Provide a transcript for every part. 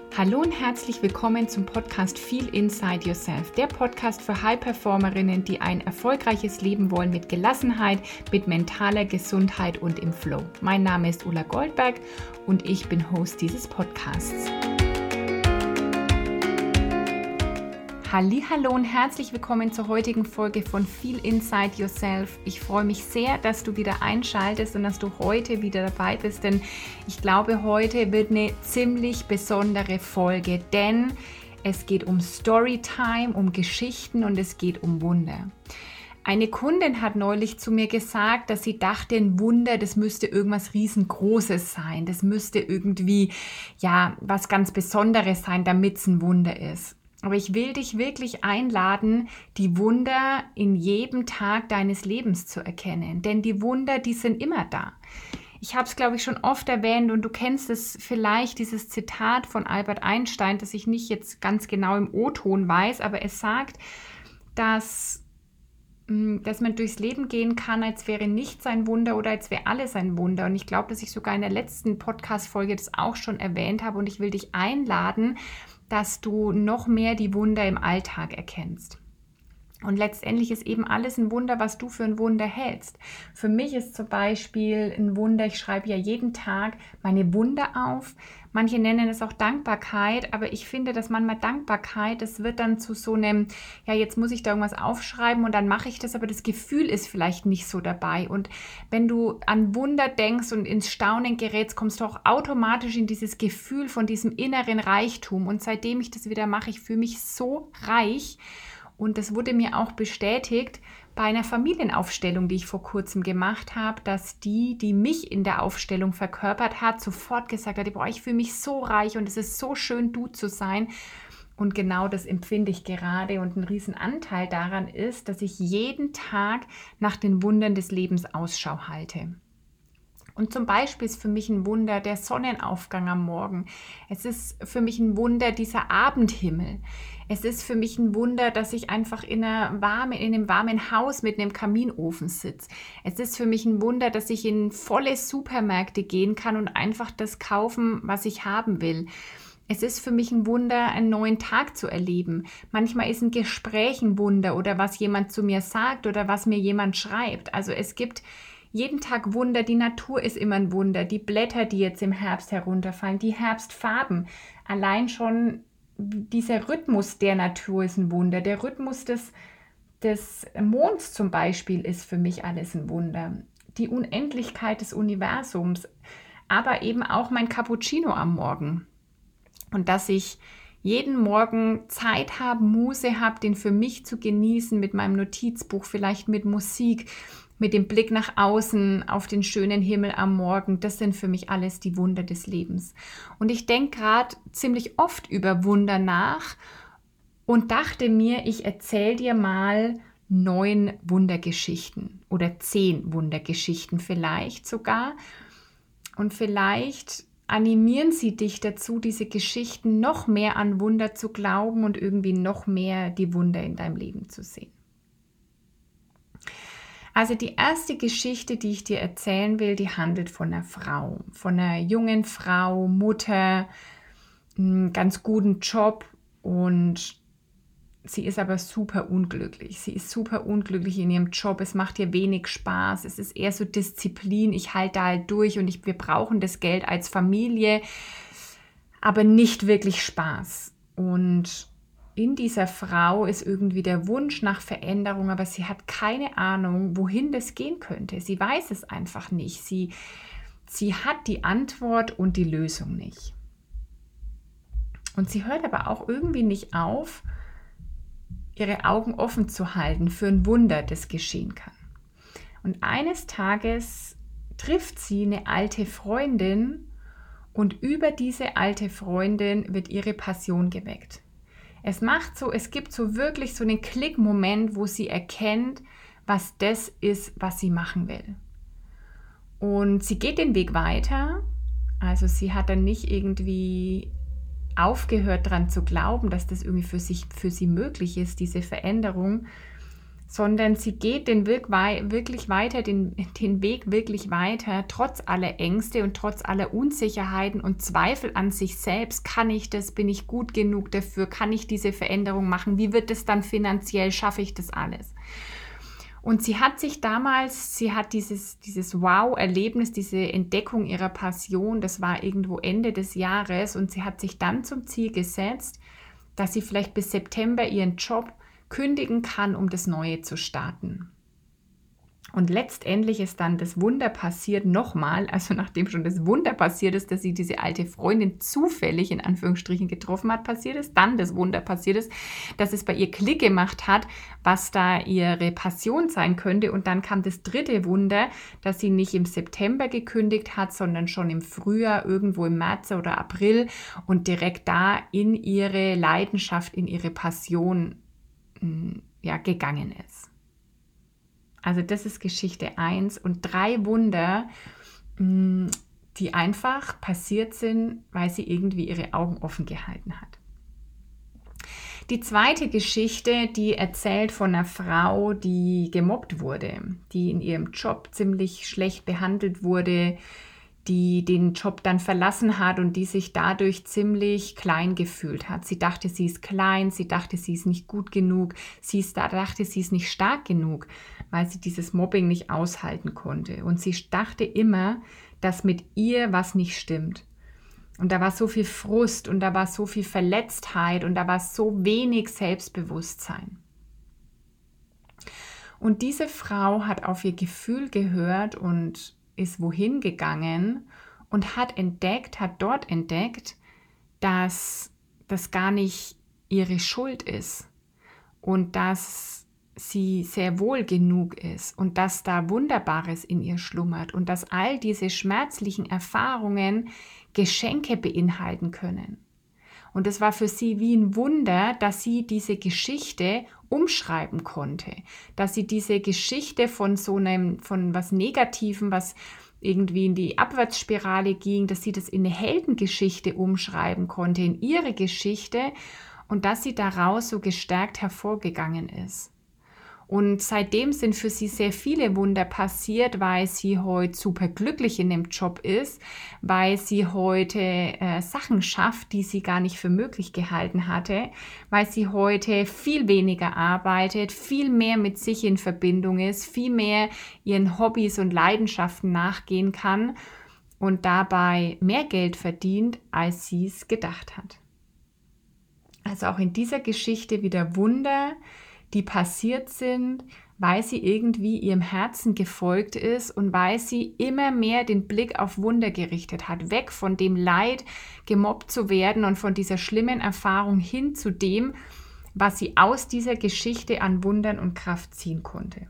Hallo und herzlich willkommen zum Podcast Feel Inside Yourself, der Podcast für High-Performerinnen, die ein erfolgreiches Leben wollen mit Gelassenheit, mit mentaler Gesundheit und im Flow. Mein Name ist Ulla Goldberg und ich bin Host dieses Podcasts. Hallihallo und herzlich willkommen zur heutigen Folge von Feel Inside Yourself. Ich freue mich sehr, dass du wieder einschaltest und dass du heute wieder dabei bist, denn ich glaube, heute wird eine ziemlich besondere Folge, denn es geht um Storytime, um Geschichten und es geht um Wunder. Eine Kundin hat neulich zu mir gesagt, dass sie dachte, ein Wunder, das müsste irgendwas riesengroßes sein, das müsste irgendwie, was ganz Besonderes sein, damit es ein Wunder ist. Aber ich will dich wirklich einladen, die Wunder in jedem Tag deines Lebens zu erkennen. Denn die Wunder, die sind immer da. Ich habe es, glaube ich, schon oft erwähnt und du kennst es vielleicht, dieses Zitat von Albert Einstein, das ich nicht jetzt ganz genau im O-Ton weiß, aber es sagt, dass man durchs Leben gehen kann, als wäre nichts ein Wunder oder als wäre alles ein Wunder. Und ich glaube, dass ich sogar in der letzten Podcast-Folge das auch schon erwähnt habe und ich will dich einladen, dass du noch mehr die Wunder im Alltag erkennst. Und letztendlich ist eben alles ein Wunder, was du für ein Wunder hältst. Für mich ist zum Beispiel ein Wunder, ich schreibe ja jeden Tag meine Wunder auf. Manche nennen es auch Dankbarkeit, aber ich finde, dass manchmal Dankbarkeit, das wird dann zu so einem, jetzt muss ich da irgendwas aufschreiben und dann mache ich das, aber das Gefühl ist vielleicht nicht so dabei. Und wenn du an Wunder denkst und ins Staunen gerätst, kommst du auch automatisch in dieses Gefühl von diesem inneren Reichtum. Und seitdem ich das wieder mache, ich fühle mich so reich. Und das wurde mir auch bestätigt bei einer Familienaufstellung, die ich vor kurzem gemacht habe, dass die mich in der Aufstellung verkörpert hat, sofort gesagt hat, ich fühle mich so reich und es ist so schön, du zu sein. Und genau das empfinde ich gerade. Und ein Riesenanteil daran ist, dass ich jeden Tag nach den Wundern des Lebens Ausschau halte. Und zum Beispiel ist für mich ein Wunder der Sonnenaufgang am Morgen. Es ist für mich ein Wunder dieser Abendhimmel. Es ist für mich ein Wunder, dass ich einfach in einem warmen Haus mit einem Kaminofen sitze. Es ist für mich ein Wunder, dass ich in volle Supermärkte gehen kann und einfach das kaufen, was ich haben will. Es ist für mich ein Wunder, einen neuen Tag zu erleben. Manchmal ist ein Gespräch ein Wunder oder was jemand zu mir sagt oder was mir jemand schreibt. Also es gibt jeden Tag Wunder, die Natur ist immer ein Wunder, die Blätter, die jetzt im Herbst herunterfallen, die Herbstfarben. Allein schon dieser Rhythmus der Natur ist ein Wunder. Der Rhythmus des Monds zum Beispiel ist für mich alles ein Wunder. Die Unendlichkeit des Universums, aber eben auch mein Cappuccino am Morgen. Und dass ich jeden Morgen Zeit habe, Muße habe, den für mich zu genießen mit meinem Notizbuch, vielleicht mit Musik, mit dem Blick nach außen auf den schönen Himmel am Morgen, das sind für mich alles die Wunder des Lebens. Und ich denke gerade ziemlich oft über Wunder nach und dachte mir, ich erzähle dir mal 9 Wundergeschichten oder 10 Wundergeschichten vielleicht sogar. Und vielleicht animieren sie dich dazu, diese Geschichten noch mehr an Wunder zu glauben und irgendwie noch mehr die Wunder in deinem Leben zu sehen. Also die erste Geschichte, die ich dir erzählen will, die handelt von einer Frau, von einer jungen Frau, Mutter, einen ganz guten Job und sie ist aber super unglücklich. Sie ist super unglücklich in ihrem Job, es macht ihr wenig Spaß, es ist eher so Disziplin, ich halte da halt durch und wir brauchen das Geld als Familie, aber nicht wirklich Spaß. Und in dieser Frau ist irgendwie der Wunsch nach Veränderung, aber sie hat keine Ahnung, wohin das gehen könnte. Sie weiß es einfach nicht. Sie hat die Antwort und die Lösung nicht. Und sie hört aber auch irgendwie nicht auf, ihre Augen offen zu halten für ein Wunder, das geschehen kann. Und eines Tages trifft sie eine alte Freundin und über diese alte Freundin wird ihre Passion geweckt. Es gibt so wirklich so einen Klick-Moment, wo sie erkennt, was das ist, was sie machen will. Und sie geht den Weg weiter. Also sie hat dann nicht irgendwie aufgehört daran zu glauben, dass das irgendwie für sie möglich ist, diese Veränderung, sondern sie geht den Weg wirklich weiter, den Weg wirklich weiter, trotz aller Ängste und trotz aller Unsicherheiten und Zweifel an sich selbst. Kann ich das? Bin ich gut genug dafür? Kann ich diese Veränderung machen? Wie wird es dann finanziell? Schaffe ich das alles? Und sie hat dieses Wow-Erlebnis, diese Entdeckung ihrer Passion, das war irgendwo Ende des Jahres, und sie hat sich dann zum Ziel gesetzt, dass sie vielleicht bis September ihren Job kündigen kann, um das Neue zu starten. Und letztendlich ist dann das Wunder passiert nochmal, also nachdem schon das Wunder passiert ist, dass sie diese alte Freundin zufällig in Anführungsstrichen getroffen hat, passiert ist, dann das Wunder passiert ist, dass es bei ihr Klick gemacht hat, was da ihre Passion sein könnte. Und dann kam das dritte Wunder, dass sie nicht im September gekündigt hat, sondern schon im Frühjahr, irgendwo im März oder April, und direkt da in ihre Leidenschaft, in ihre Passion gegangen ist. Also das ist Geschichte 1 und 3 Wunder, die einfach passiert sind, weil sie irgendwie ihre Augen offen gehalten hat. Die zweite Geschichte, die erzählt von einer Frau, die gemobbt wurde, die in ihrem Job ziemlich schlecht behandelt wurde, die den Job dann verlassen hat und die sich dadurch ziemlich klein gefühlt hat. Sie dachte, sie ist klein, sie dachte, sie ist nicht gut genug, dachte, sie ist nicht stark genug, weil sie dieses Mobbing nicht aushalten konnte. Und sie dachte immer, dass mit ihr was nicht stimmt. Und da war so viel Frust und da war so viel Verletztheit und da war so wenig Selbstbewusstsein. Und diese Frau hat auf ihr Gefühl gehört und ist wohin gegangen und hat dort entdeckt, dass das gar nicht ihre Schuld ist und dass sie sehr wohl genug ist und dass da Wunderbares in ihr schlummert und dass all diese schmerzlichen Erfahrungen Geschenke beinhalten können. Und es war für sie wie ein Wunder, dass sie diese Geschichte umschreiben konnte, dass sie diese Geschichte von was Negativem, was irgendwie in die Abwärtsspirale ging, dass sie das in eine Heldengeschichte umschreiben konnte, in ihre Geschichte, und dass sie daraus so gestärkt hervorgegangen ist. Und seitdem sind für sie sehr viele Wunder passiert, weil sie heute super glücklich in dem Job ist, weil sie heute Sachen schafft, die sie gar nicht für möglich gehalten hatte, weil sie heute viel weniger arbeitet, viel mehr mit sich in Verbindung ist, viel mehr ihren Hobbys und Leidenschaften nachgehen kann und dabei mehr Geld verdient, als sie es gedacht hat. Also auch in dieser Geschichte wieder Wunder, die passiert sind, weil sie irgendwie ihrem Herzen gefolgt ist und weil sie immer mehr den Blick auf Wunder gerichtet hat, weg von dem Leid, gemobbt zu werden und von dieser schlimmen Erfahrung hin zu dem, was sie aus dieser Geschichte an Wundern und Kraft ziehen konnte.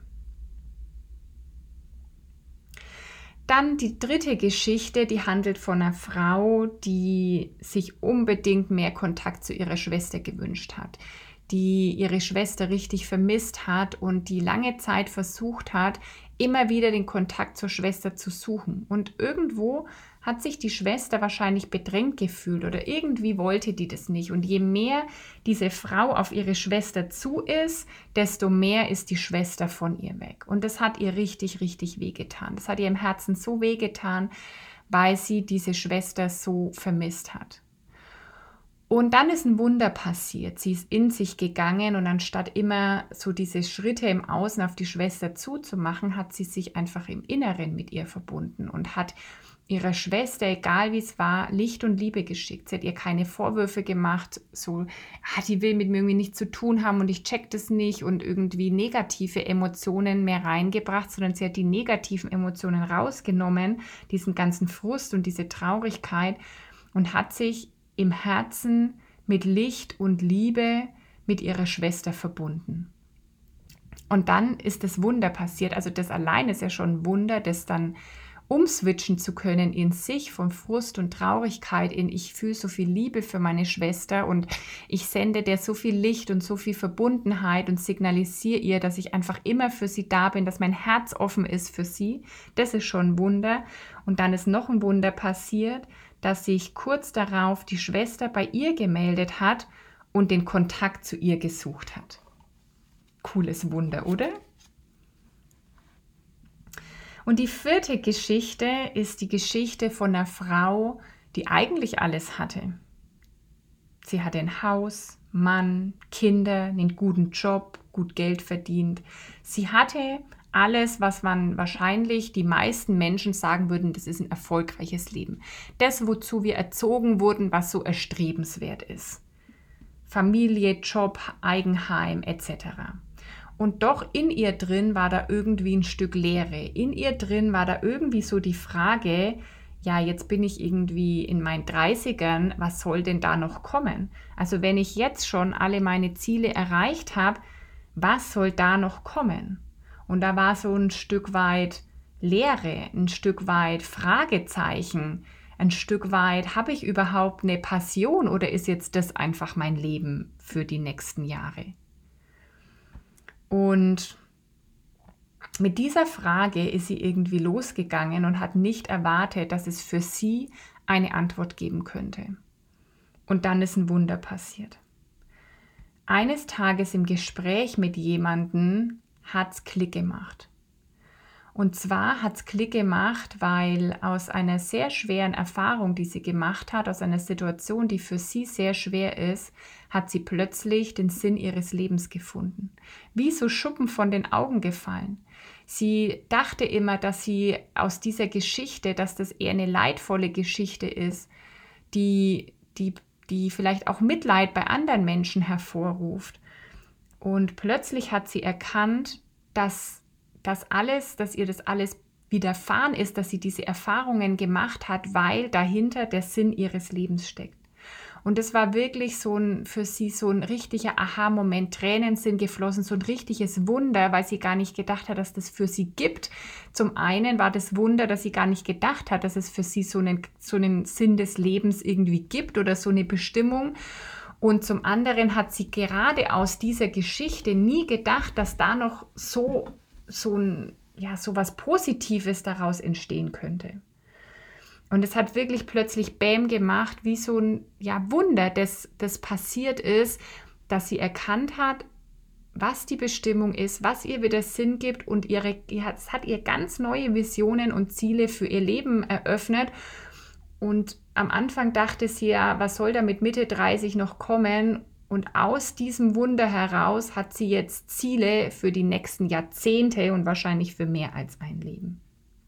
Dann die dritte Geschichte, die handelt von einer Frau, die sich unbedingt mehr Kontakt zu ihrer Schwester gewünscht hat, die ihre Schwester richtig vermisst hat und die lange Zeit versucht hat, immer wieder den Kontakt zur Schwester zu suchen. Und irgendwo hat sich die Schwester wahrscheinlich bedrängt gefühlt oder irgendwie wollte die das nicht. Und je mehr diese Frau auf ihre Schwester zu ist, desto mehr ist die Schwester von ihr weg. Und das hat ihr richtig, richtig wehgetan. Das hat ihr im Herzen so wehgetan, weil sie diese Schwester so vermisst hat. Und dann ist ein Wunder passiert. Sie ist in sich gegangen und anstatt immer so diese Schritte im Außen auf die Schwester zuzumachen, hat sie sich einfach im Inneren mit ihr verbunden und hat ihrer Schwester, egal wie es war, Licht und Liebe geschickt. Sie hat ihr keine Vorwürfe gemacht, so, die will mit mir irgendwie nichts zu tun haben und ich check das nicht und irgendwie negative Emotionen mehr reingebracht, sondern sie hat die negativen Emotionen rausgenommen, diesen ganzen Frust und diese Traurigkeit, und hat sich im Herzen mit Licht und Liebe mit ihrer Schwester verbunden. Und dann ist das Wunder passiert. Also das allein ist ja schon ein Wunder, das dann umswitchen zu können in sich von Frust und Traurigkeit in ich fühle so viel Liebe für meine Schwester und ich sende der so viel Licht und so viel Verbundenheit und signalisiere ihr, dass ich einfach immer für sie da bin, dass mein Herz offen ist für sie. Das ist schon ein Wunder. Und dann ist noch ein Wunder passiert, dass sich kurz darauf die Schwester bei ihr gemeldet hat und den Kontakt zu ihr gesucht hat. cooles Wunder, oder? Und die 4. Geschichte ist die Geschichte von einer Frau, die eigentlich alles hatte. Sie hatte ein Haus, Mann, Kinder, einen guten Job, gut Geld verdient. Sie hatte alles, was man wahrscheinlich die meisten Menschen sagen würden, das ist ein erfolgreiches Leben. Das, wozu wir erzogen wurden, was so erstrebenswert ist. Familie, Job, Eigenheim etc. Und doch in ihr drin war da irgendwie ein Stück Leere. In ihr drin war da irgendwie so die Frage, ja, jetzt bin ich irgendwie in meinen 30ern, was soll denn da noch kommen? Also wenn ich jetzt schon alle meine Ziele erreicht habe, was soll da noch kommen? Und da war so ein Stück weit Leere, ein Stück weit Fragezeichen, ein Stück weit, habe ich überhaupt eine Passion oder ist jetzt das einfach mein Leben für die nächsten Jahre? Und mit dieser Frage ist sie irgendwie losgegangen und hat nicht erwartet, dass es für sie eine Antwort geben könnte. Und dann ist ein Wunder passiert. Eines Tages im Gespräch mit jemandem hat es Klick gemacht. Und zwar hat es Klick gemacht, weil aus einer sehr schweren Erfahrung, die sie gemacht hat, aus einer Situation, die für sie sehr schwer ist, hat sie plötzlich den Sinn ihres Lebens gefunden. Wie so Schuppen von den Augen gefallen. Sie dachte immer, dass sie aus dieser Geschichte, dass das eher eine leidvolle Geschichte ist, die vielleicht auch Mitleid bei anderen Menschen hervorruft. Und plötzlich hat sie erkannt, dass ihr das alles widerfahren ist, dass sie diese Erfahrungen gemacht hat, weil dahinter der Sinn ihres Lebens steckt. Und es war wirklich für sie so ein richtiger Aha-Moment. Tränen sind geflossen, so ein richtiges Wunder, weil sie gar nicht gedacht hat, dass das für sie gibt. Zum einen war das Wunder, dass sie gar nicht gedacht hat, dass es für sie so einen Sinn des Lebens irgendwie gibt oder so eine Bestimmung. Und zum anderen hat sie gerade aus dieser Geschichte nie gedacht, dass da noch so was Positives daraus entstehen könnte. Und es hat wirklich plötzlich Bäm gemacht, wie so ein Wunder, das passiert ist, dass sie erkannt hat, was die Bestimmung ist, was ihr wieder Sinn gibt und es hat ihr ganz neue Visionen und Ziele für ihr Leben eröffnet. Und am Anfang dachte sie ja, was soll da mit Mitte 30 noch kommen? Und aus diesem Wunder heraus hat sie jetzt Ziele für die nächsten Jahrzehnte und wahrscheinlich für mehr als ein Leben.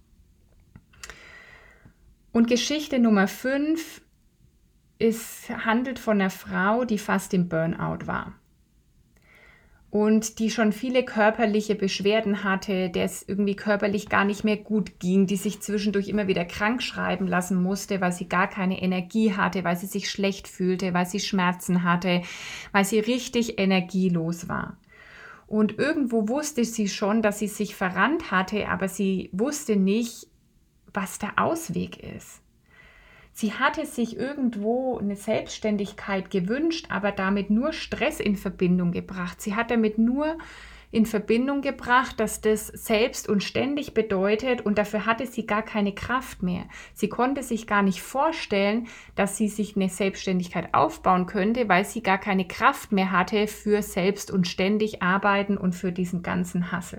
Und Geschichte Nummer 5 handelt von einer Frau, die fast im Burnout war. Und die schon viele körperliche Beschwerden hatte, der es irgendwie körperlich gar nicht mehr gut ging, die sich zwischendurch immer wieder krank schreiben lassen musste, weil sie gar keine Energie hatte, weil sie sich schlecht fühlte, weil sie Schmerzen hatte, weil sie richtig energielos war. Und irgendwo wusste sie schon, dass sie sich verrannt hatte, aber sie wusste nicht, was der Ausweg ist. Sie hatte sich irgendwo eine Selbstständigkeit gewünscht, aber damit nur Stress in Verbindung gebracht. Sie hat damit nur in Verbindung gebracht, dass das selbst und ständig bedeutet und dafür hatte sie gar keine Kraft mehr. Sie konnte sich gar nicht vorstellen, dass sie sich eine Selbstständigkeit aufbauen könnte, weil sie gar keine Kraft mehr hatte für selbst und ständig arbeiten und für diesen ganzen Hassel.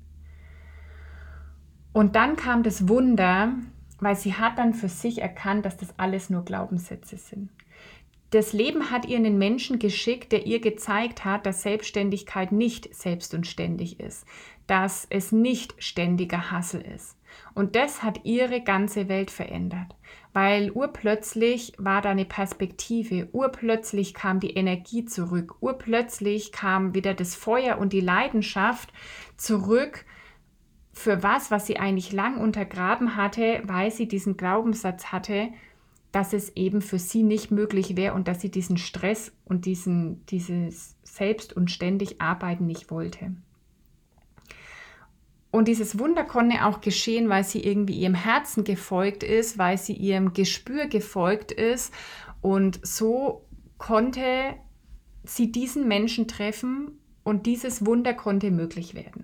Und dann kam das Wunder, weil sie hat dann für sich erkannt, dass das alles nur Glaubenssätze sind. Das Leben hat ihr einen Menschen geschickt, der ihr gezeigt hat, dass Selbstständigkeit nicht selbst und ständig ist, dass es nicht ständiger Hassel ist. Und das hat ihre ganze Welt verändert, weil urplötzlich war da eine Perspektive, urplötzlich kam die Energie zurück, urplötzlich kam wieder das Feuer und die Leidenschaft zurück, für was sie eigentlich lang untergraben hatte, weil sie diesen Glaubenssatz hatte, dass es eben für sie nicht möglich wäre und dass sie diesen Stress und dieses Selbst- und ständig Arbeiten nicht wollte. Und dieses Wunder konnte auch geschehen, weil sie irgendwie ihrem Herzen gefolgt ist, weil sie ihrem Gespür gefolgt ist und so konnte sie diesen Menschen treffen und dieses Wunder konnte möglich werden.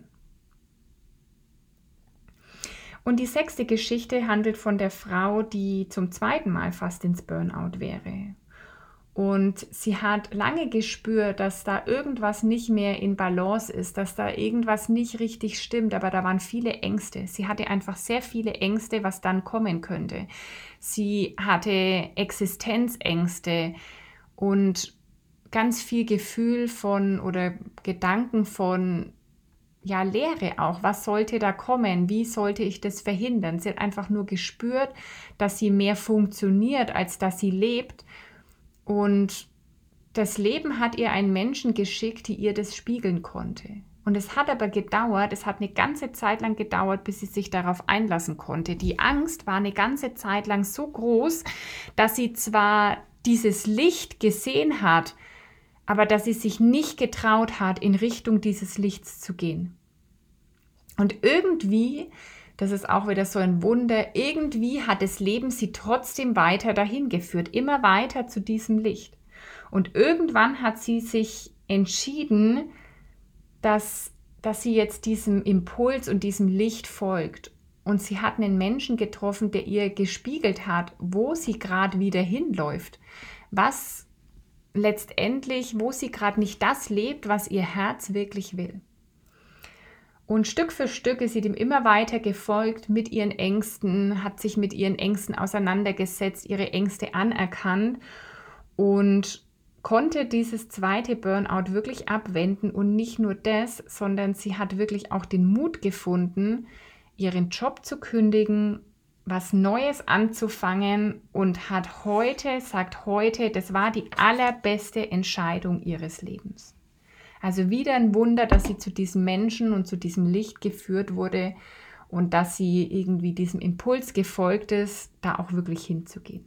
Und die 6. Geschichte handelt von der Frau, die zum 2. Mal fast ins Burnout wäre. Und sie hat lange gespürt, dass da irgendwas nicht mehr in Balance ist, dass da irgendwas nicht richtig stimmt, aber da waren viele Ängste. Sie hatte einfach sehr viele Ängste, was dann kommen könnte. Sie hatte Existenzängste und ganz viel Gefühl von oder Gedanken von, ja, Leere auch. Was sollte da kommen? Wie sollte ich das verhindern? Sie hat einfach nur gespürt, dass sie mehr funktioniert, als dass sie lebt. Und das Leben hat ihr einen Menschen geschickt, die ihr das spiegeln konnte. Und es hat aber gedauert, es hat eine ganze Zeit lang gedauert, bis sie sich darauf einlassen konnte. Die Angst war eine ganze Zeit lang so groß, dass sie zwar dieses Licht gesehen hat, aber dass sie sich nicht getraut hat, in Richtung dieses Lichts zu gehen. Und irgendwie, das ist auch wieder so ein Wunder, irgendwie hat das Leben sie trotzdem weiter dahin geführt, immer weiter zu diesem Licht. Und irgendwann hat sie sich entschieden, dass sie jetzt diesem Impuls und diesem Licht folgt. Und sie hat einen Menschen getroffen, der ihr gespiegelt hat, wo sie gerade wieder hinläuft. Was letztendlich, wo sie gerade nicht das lebt, was ihr Herz wirklich will. Und Stück für Stück ist sie dem immer weiter gefolgt mit ihren Ängsten, hat sich mit ihren Ängsten auseinandergesetzt, ihre Ängste anerkannt und konnte dieses zweite Burnout wirklich abwenden. Und nicht nur das, sondern sie hat wirklich auch den Mut gefunden, ihren Job zu kündigen, was Neues anzufangen und sagt heute, das war die allerbeste Entscheidung ihres Lebens. Also wieder ein Wunder, dass sie zu diesem Menschen und zu diesem Licht geführt wurde und dass sie irgendwie diesem Impuls gefolgt ist, da auch wirklich hinzugehen.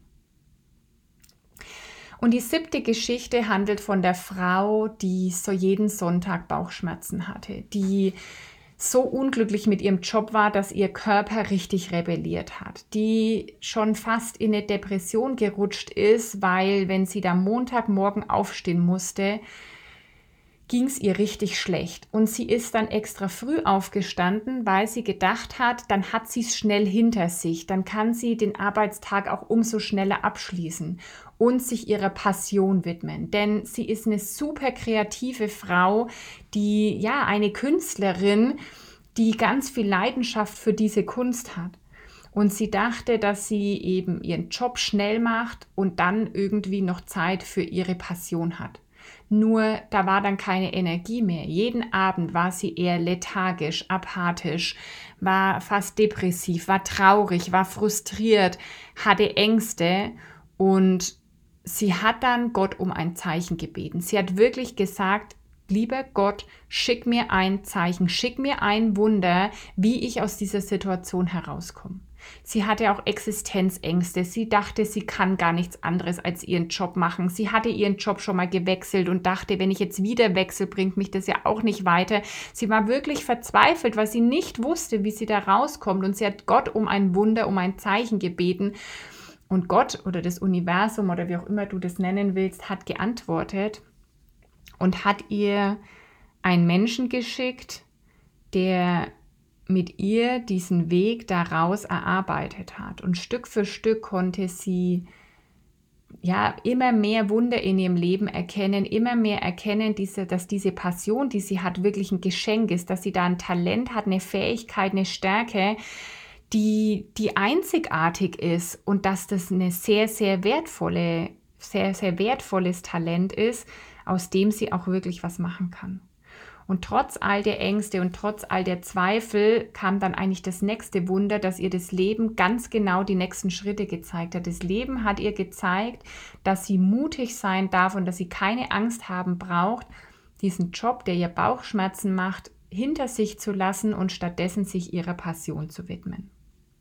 Und die 7. Geschichte handelt von der Frau, die so jeden Sonntag Bauchschmerzen hatte, die so unglücklich mit ihrem Job war, dass ihr Körper richtig rebelliert hat, die schon fast in eine Depression gerutscht ist, weil wenn sie da Montagmorgen aufstehen musste, ging es ihr richtig schlecht. Und sie ist dann extra früh aufgestanden, weil sie gedacht hat, dann hat sie es schnell hinter sich. Dann kann sie den Arbeitstag auch umso schneller abschließen und sich ihrer Passion widmen. Denn sie ist eine super kreative Frau, eine Künstlerin, die ganz viel Leidenschaft für diese Kunst hat. Und sie dachte, dass sie eben ihren Job schnell macht und dann irgendwie noch Zeit für ihre Passion hat. Nur da war dann keine Energie mehr. Jeden Abend war sie eher lethargisch, apathisch, war fast depressiv, war traurig, war frustriert, hatte Ängste und sie hat dann Gott um ein Zeichen gebeten. Sie hat wirklich gesagt, lieber Gott, schick mir ein Zeichen, schick mir ein Wunder, wie ich aus dieser Situation herauskomme. Sie hatte auch Existenzängste. Sie dachte, sie kann gar nichts anderes als ihren Job machen. Sie hatte ihren Job schon mal gewechselt und dachte, wenn ich jetzt wieder wechsle, bringt mich das ja auch nicht weiter. Sie war wirklich verzweifelt, weil sie nicht wusste, wie sie da rauskommt. Und sie hat Gott um ein Wunder, um ein Zeichen gebeten. Und Gott oder das Universum oder wie auch immer du das nennen willst, hat geantwortet und hat ihr einen Menschen geschickt, der mit ihr diesen Weg daraus erarbeitet hat. Und Stück für Stück konnte sie immer mehr Wunder in ihrem Leben erkennen, immer mehr erkennen, dass diese Passion, die sie hat, wirklich ein Geschenk ist, dass sie da ein Talent hat, eine Fähigkeit, eine Stärke, die einzigartig ist und dass das eine sehr, sehr wertvolles Talent ist, aus dem sie auch wirklich was machen kann. Und trotz all der Ängste und trotz all der Zweifel kam dann eigentlich das nächste Wunder, dass ihr das Leben ganz genau die nächsten Schritte gezeigt hat. Das Leben hat ihr gezeigt, dass sie mutig sein darf und dass sie keine Angst haben braucht, diesen Job, der ihr Bauchschmerzen macht, hinter sich zu lassen und stattdessen sich ihrer Passion zu widmen.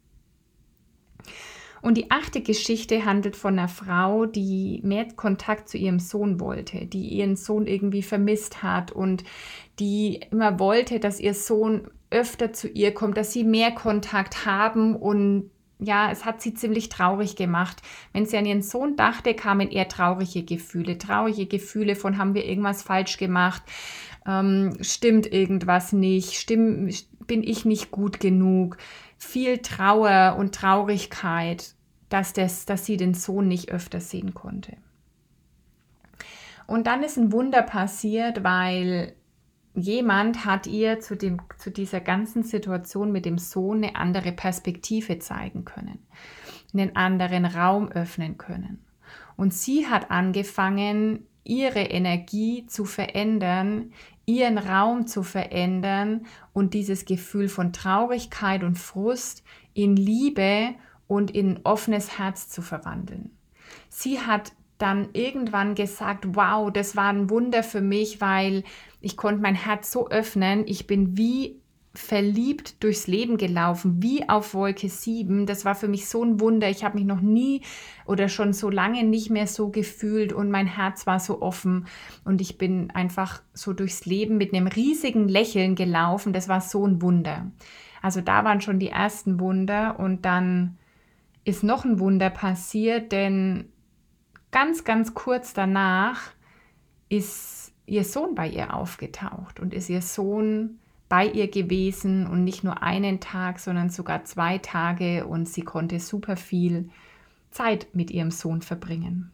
Und die 8. Geschichte handelt von einer Frau, die mehr Kontakt zu ihrem Sohn wollte, die ihren Sohn irgendwie vermisst hat und die immer wollte, dass ihr Sohn öfter zu ihr kommt, dass sie mehr Kontakt haben. Und ja, es hat sie ziemlich traurig gemacht. Wenn sie an ihren Sohn dachte, kamen eher traurige Gefühle von, haben wir irgendwas falsch gemacht, stimmt irgendwas nicht, bin ich nicht gut genug, viel Trauer und Traurigkeit, dass sie den Sohn nicht öfter sehen konnte. Und dann ist ein Wunder passiert, weil jemand hat ihr zu dieser ganzen Situation mit dem Sohn eine andere Perspektive zeigen können, einen anderen Raum öffnen können. Und sie hat angefangen, ihre Energie zu verändern, ihren Raum zu verändern und dieses Gefühl von Traurigkeit und Frust in Liebe und in ein offenes Herz zu verwandeln. Sie hat dann irgendwann gesagt, wow, das war ein Wunder für mich, weil ich konnte mein Herz so öffnen. Ich bin wie verliebt durchs Leben gelaufen, wie auf Wolke 7. Das war für mich so ein Wunder. Ich habe mich noch nie oder schon so lange nicht mehr so gefühlt und mein Herz war so offen und ich bin einfach so durchs Leben mit einem riesigen Lächeln gelaufen. Das war so ein Wunder. Also da waren schon die ersten Wunder und dann ist noch ein Wunder passiert, denn ganz, ganz kurz danach ist ihr Sohn bei ihr aufgetaucht und ist ihr Sohn bei ihr gewesen und nicht nur einen Tag, sondern sogar 2 Tage und sie konnte super viel Zeit mit ihrem Sohn verbringen.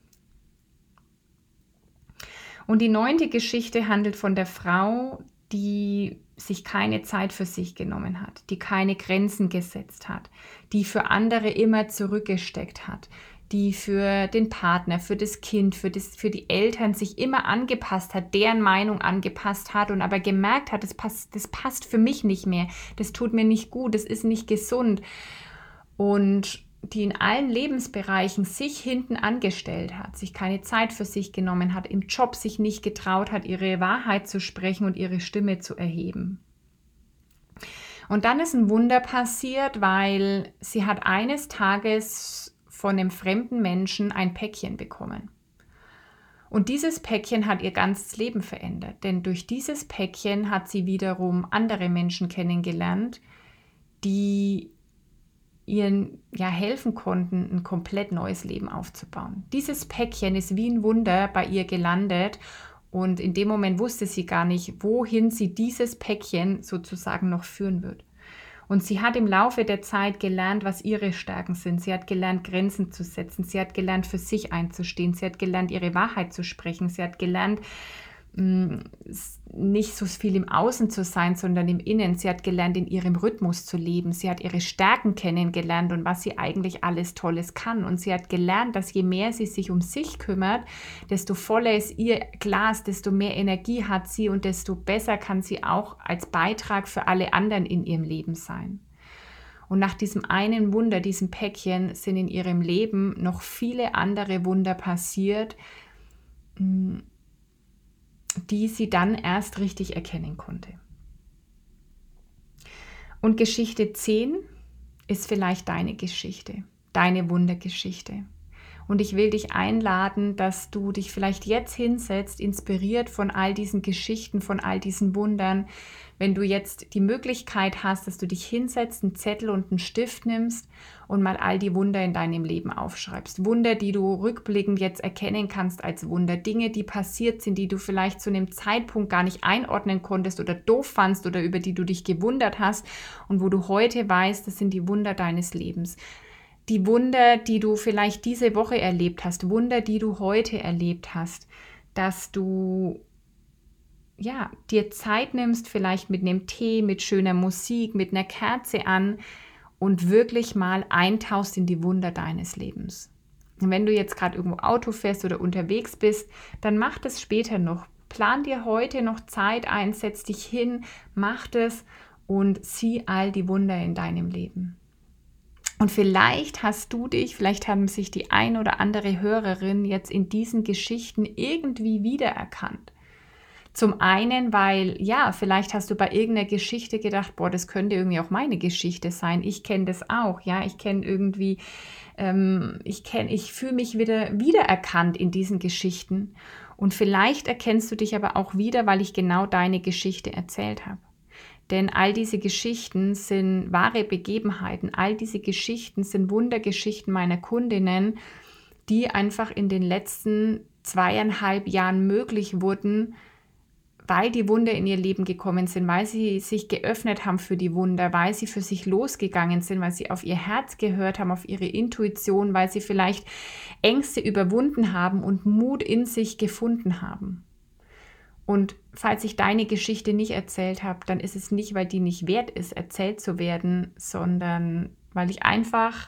Und die 9. Geschichte handelt von der Frau, die sich keine Zeit für sich genommen hat, die keine Grenzen gesetzt hat, die für andere immer zurückgesteckt hat, die für den Partner, für das Kind, für die Eltern sich immer angepasst hat, deren Meinung angepasst hat und aber gemerkt hat, das passt für mich nicht mehr, das tut mir nicht gut, das ist nicht gesund und die in allen Lebensbereichen sich hinten angestellt hat, sich keine Zeit für sich genommen hat, im Job sich nicht getraut hat, ihre Wahrheit zu sprechen und ihre Stimme zu erheben. Und dann ist ein Wunder passiert, weil sie hat eines Tages von einem fremden Menschen ein Päckchen bekommen. Und dieses Päckchen hat ihr ganzes Leben verändert, denn durch dieses Päckchen hat sie wiederum andere Menschen kennengelernt, die ihnen helfen konnten, ein komplett neues Leben aufzubauen. Dieses Päckchen ist wie ein Wunder bei ihr gelandet und in dem Moment wusste sie gar nicht, wohin sie dieses Päckchen sozusagen noch führen wird. Und sie hat im Laufe der Zeit gelernt, was ihre Stärken sind. Sie hat gelernt, Grenzen zu setzen. Sie hat gelernt, für sich einzustehen. Sie hat gelernt, ihre Wahrheit zu sprechen. Sie hat gelernt, nicht so viel im Außen zu sein, sondern im Innen. Sie hat gelernt, in ihrem Rhythmus zu leben. Sie hat ihre Stärken kennengelernt und was sie eigentlich alles Tolles kann. Und sie hat gelernt, dass je mehr sie sich um sich kümmert, desto voller ist ihr Glas, desto mehr Energie hat sie und desto besser kann sie auch als Beitrag für alle anderen in ihrem Leben sein. Und nach diesem einen Wunder, diesem Päckchen, sind in ihrem Leben noch viele andere Wunder passiert, die sie dann erst richtig erkennen konnte. Und Geschichte 10 ist vielleicht deine Geschichte, deine Wundergeschichte. Und ich will dich einladen, dass du dich vielleicht jetzt hinsetzt, inspiriert von all diesen Geschichten, von all diesen Wundern. Wenn du jetzt die Möglichkeit hast, dass du dich hinsetzt, einen Zettel und einen Stift nimmst und mal all die Wunder in deinem Leben aufschreibst. Wunder, die du rückblickend jetzt erkennen kannst als Wunder. Dinge, die passiert sind, die du vielleicht zu einem Zeitpunkt gar nicht einordnen konntest oder doof fandst oder über die du dich gewundert hast und wo du heute weißt, das sind die Wunder deines Lebens. Die Wunder, die du vielleicht diese Woche erlebt hast, Wunder, die du heute erlebt hast, dass du dir Zeit nimmst, vielleicht mit einem Tee, mit schöner Musik, mit einer Kerze an und wirklich mal eintauchst in die Wunder deines Lebens. Und wenn du jetzt gerade irgendwo Auto fährst oder unterwegs bist, dann mach das später noch. Plan dir heute noch Zeit ein, setz dich hin, mach das und sieh all die Wunder in deinem Leben. Und vielleicht vielleicht haben sich die ein oder andere Hörerin jetzt in diesen Geschichten irgendwie wiedererkannt. Zum einen, weil, vielleicht hast du bei irgendeiner Geschichte gedacht, das könnte irgendwie auch meine Geschichte sein. Ich kenne das auch, ich kenne irgendwie, ich fühle mich wiedererkannt in diesen Geschichten. Und vielleicht erkennst du dich aber auch wieder, weil ich genau deine Geschichte erzählt habe. Denn all diese Geschichten sind wahre Begebenheiten, all diese Geschichten sind Wundergeschichten meiner Kundinnen, die einfach in den letzten 2,5 Jahren möglich wurden, weil die Wunder in ihr Leben gekommen sind, weil sie sich geöffnet haben für die Wunder, weil sie für sich losgegangen sind, weil sie auf ihr Herz gehört haben, auf ihre Intuition, weil sie vielleicht Ängste überwunden haben und Mut in sich gefunden haben. Und falls ich deine Geschichte nicht erzählt habe, dann ist es nicht, weil die nicht wert ist, erzählt zu werden, sondern weil ich einfach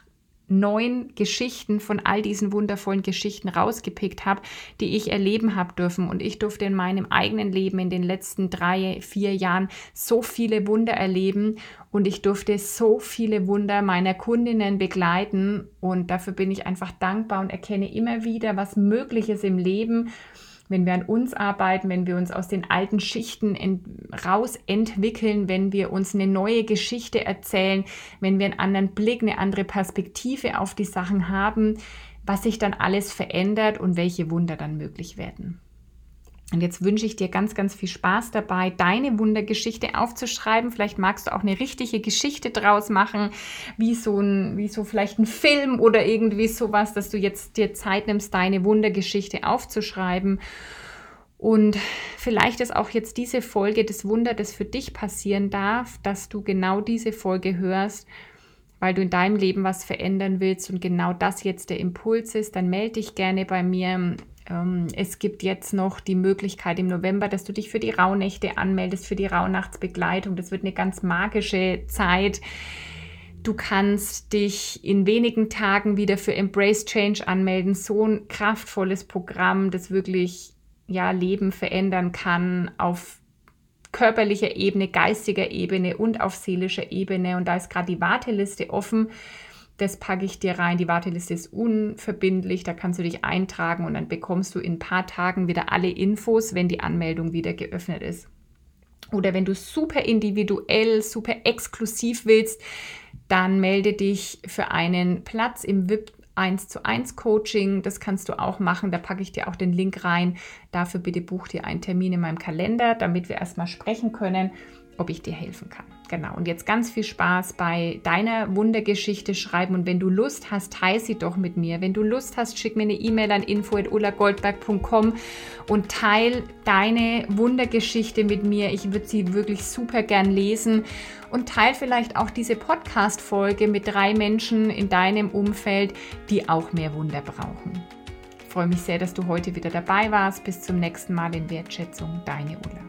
9 Geschichten von all diesen wundervollen Geschichten rausgepickt habe, die ich erleben habe dürfen. Und ich durfte in meinem eigenen Leben in den letzten 3, 4 Jahren so viele Wunder erleben und ich durfte so viele Wunder meiner Kundinnen begleiten. Und dafür bin ich einfach dankbar und erkenne immer wieder, was möglich ist im Leben, wenn wir an uns arbeiten, wenn wir uns aus den alten Schichten rausentwickeln, wenn wir uns eine neue Geschichte erzählen, wenn wir einen anderen Blick, eine andere Perspektive auf die Sachen haben, was sich dann alles verändert und welche Wunder dann möglich werden. Und jetzt wünsche ich dir ganz, ganz viel Spaß dabei, deine Wundergeschichte aufzuschreiben. Vielleicht magst du auch eine richtige Geschichte draus machen, wie so vielleicht ein Film oder irgendwie sowas, dass du jetzt dir Zeit nimmst, deine Wundergeschichte aufzuschreiben. Und vielleicht ist auch jetzt diese Folge das Wunder, das für dich passieren darf, dass du genau diese Folge hörst, weil du in deinem Leben was verändern willst und genau das jetzt der Impuls ist. Dann melde dich gerne bei mir. Es gibt jetzt noch die Möglichkeit im November, dass du dich für die Rauhnächte anmeldest, für die Rauhnachtsbegleitung. Das wird eine ganz magische Zeit. Du kannst dich in wenigen Tagen wieder für Embrace Change anmelden. So ein kraftvolles Programm, das wirklich Leben verändern kann auf körperlicher Ebene, geistiger Ebene und auf seelischer Ebene. Und da ist gerade die Warteliste offen. Das packe ich dir rein. Die Warteliste ist unverbindlich, da kannst du dich eintragen und dann bekommst du in ein paar Tagen wieder alle Infos, wenn die Anmeldung wieder geöffnet ist. Oder wenn du super individuell, super exklusiv willst, dann melde dich für einen Platz im VIP 1:1 Coaching. Das kannst du auch machen, da packe ich dir auch den Link rein. Dafür bitte buch dir einen Termin in meinem Kalender, damit wir erstmal sprechen können, ob ich dir helfen kann. Genau, und jetzt ganz viel Spaß bei deiner Wundergeschichte schreiben und wenn du Lust hast, teile sie doch mit mir. Wenn du Lust hast, schick mir eine E-Mail an info@ullagoldberg.com und teile deine Wundergeschichte mit mir. Ich würde sie wirklich super gern lesen und teile vielleicht auch diese Podcast-Folge mit 3 Menschen in deinem Umfeld, die auch mehr Wunder brauchen. Ich freue mich sehr, dass du heute wieder dabei warst. Bis zum nächsten Mal in Wertschätzung, deine Ulla.